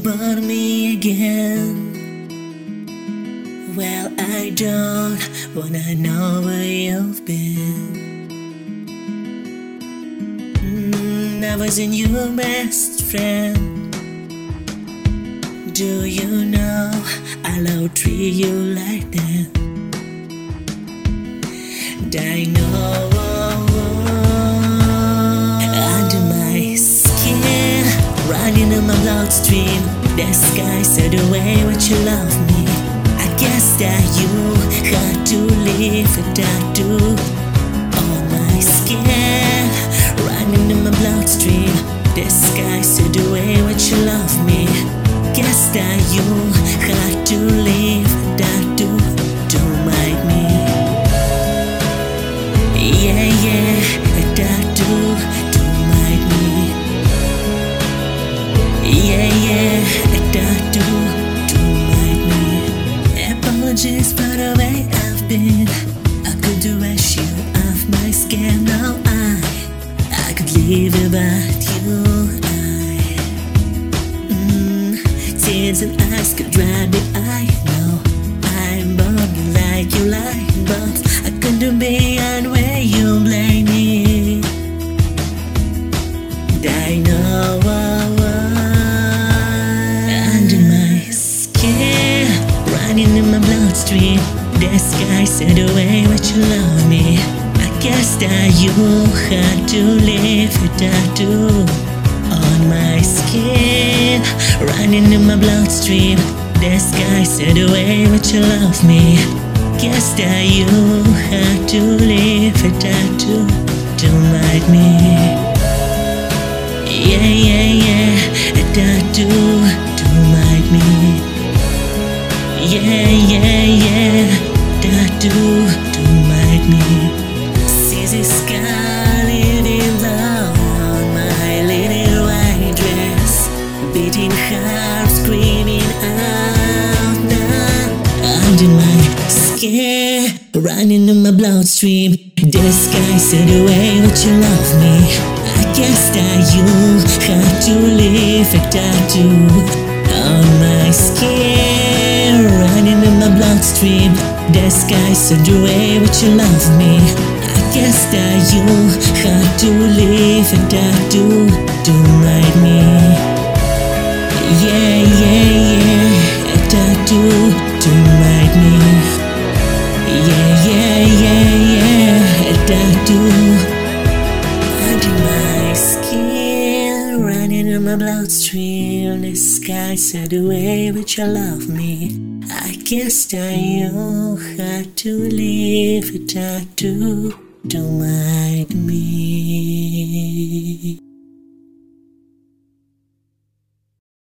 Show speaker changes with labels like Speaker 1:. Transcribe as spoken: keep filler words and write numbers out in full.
Speaker 1: burn me again. Well, I don't wanna know where you've been. mm, I wasn't your best friend. Do you know I'll treat you like that? I know under my skin, running in my bloodstream, the sky said away what you love me. I guess that you had to leave a tattoo on my skin, running in my bloodstream, the sky said away what you love me. Guess that you had to leave a tattoo. Don't mind me. Yeah, yeah, a tattoo. Don't mind me. Yeah, yeah, a tattoo. Don't mind me. Apologies for the way I've been. I could erase you off my skin. Now I, I could live without you. Tears and eyes could dry me. I know I'm born like you like, but I couldn't be on where you blame me. I know under my skin, running in my bloodstream, the sky said away what you love me. I guess that you had to leave a tattoo on my skin, running in my bloodstream, the sky said away what you love me. Guess that you had to leave a tattoo. Don't mind me. Yeah, yeah, yeah, a tattoo. Don't mind me. Yeah, yeah, yeah, tattoo. Don't mind me. See the sky living love on my little white dress, beating heart, screaming out now. Under my skin, running in my bloodstream, the sky said away what you love me. I guess that you had to leave a tattoo on my skin, running in my bloodstream, the sky said away what you love me. I guess that you had to leave a tattoo. Don't mind me. Yeah, yeah, yeah, a tattoo. Don't mind me. Yeah, yeah, yeah, yeah, a tattoo. Under my skin, running in my bloodstream, the sky said away what you love me. I guess that you had to leave a tattoo. Don't mind me.